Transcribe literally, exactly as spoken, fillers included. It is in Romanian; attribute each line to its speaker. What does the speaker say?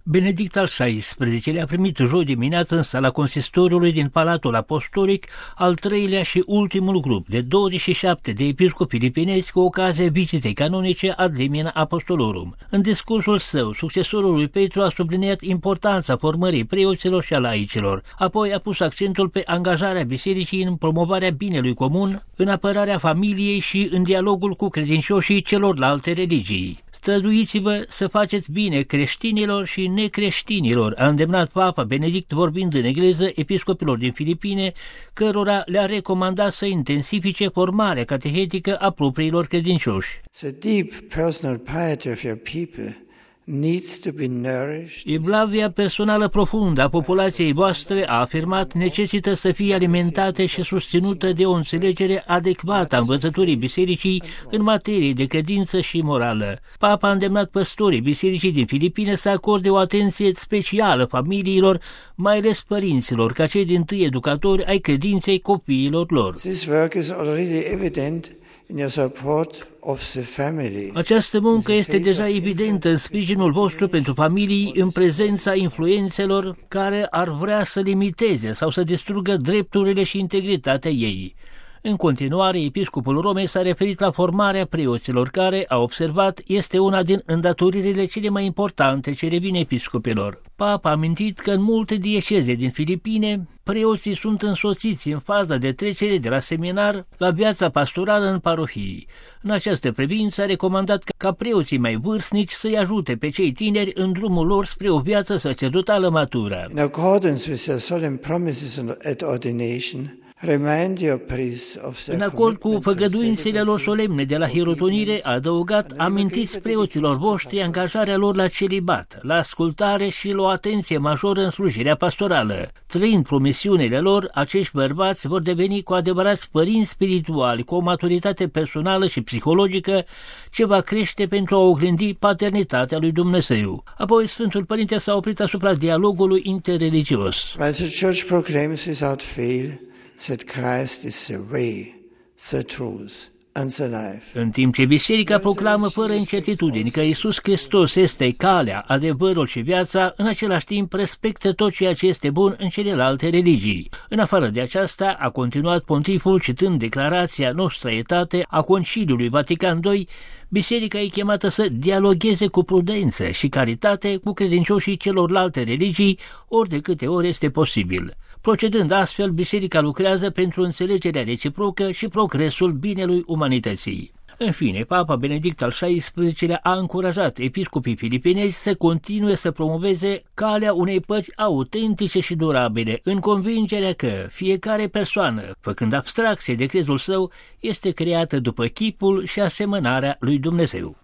Speaker 1: Benedict al șaisprezecelea a primit joi dimineață în sala consistoriului din Palatul Apostolic al treilea și ultimul grup de douăzeci și șapte de episcopi filipinezi cu ocazia vizitei canonice ad limina apostolorum. În discursul său, succesorul lui Petru a subliniat importanța formării preoților și a laicilor, apoi a pus accentul pe angajarea bisericii în promovarea binelui comun, în apărarea familiei și în dialogul cu credincioșii celorlalte religii. Străduiți-vă să faceți bine creștinilor și necreștinilor, a îndemnat Papa Benedict vorbind în engleză episcopilor din Filipine, cărora le-a recomandat să intensifice formarea catehetică a propriilor credincioși.
Speaker 2: The deep personal piety of your people needs to be nourished.
Speaker 1: Evlavia personală profundă a populației voastre, a afirmat, necesită să fie alimentată și susținută de o înțelegere adecvată a învățăturii bisericii în materie de credință și morală. Papa a îndemnat păstorii bisericii din Filipine să acorde o atenție specială familiilor, mai ales părinților, ca cei dintâi educatori ai credinței copiilor lor.
Speaker 2: This work is already evident in your support of the family.
Speaker 1: Această muncă este deja evidentă în sprijinul vostru pentru familii, în prezența influențelor care ar vrea să limiteze sau să distrugă drepturile și integritatea ei. În continuare, episcopul Romei s-a referit la formarea preoților, care, a observat, este una din îndatoririle cele mai importante ce revin episcopilor. Papa a amintit că în multe dieceze din Filipine, preoții sunt însoțiți în faza de trecere de la seminar la viața pastorală în parohii. În această privință a recomandat ca preoții mai vârstnici să-i ajute pe cei tineri în drumul lor spre o viață sacerdotală matură.
Speaker 2: In accordance with their solemn promises at ordination, remind your priests of their
Speaker 1: În acord cu făgăduințele lor solemne de la hirotonire, a adăugat, amintiți preoților voștri angajarea lor la celibat, la ascultare și la o atenție majoră în slujirea pastorală. Trăind promisiunile lor, acești bărbați vor deveni cu adevărați părinți spirituali, cu o maturitate personală și psihologică ce va crește pentru a oglindi paternitatea lui Dumnezeu. Apoi Sfântul Părinte s-a oprit asupra dialogului interreligios.
Speaker 2: While the Church proclaims without fail that Christ is the way, the truth and the life.
Speaker 1: În timp ce biserica proclamă fără incertitudini că Iisus Hristos este calea, adevărul și viața, în același timp respectă tot ceea ce este bun în celelalte religii. În afară de aceasta, a continuat pontiful citând declarația Nostra Aetate a Conciliului Vatican doi, biserica e chemată să dialogheze cu prudență și caritate cu credincioșii celorlalte religii, ori de câte ori este posibil. Procedând astfel, biserica lucrează pentru înțelegerea reciprocă și progresul binelui umanității. În fine, Papa Benedict al șaisprezecelea a încurajat episcopii filipinezi să continue să promoveze calea unei păci autentice și durabile, în convingerea că fiecare persoană, făcând abstracție de crezul său, este creată după chipul și asemănarea lui Dumnezeu.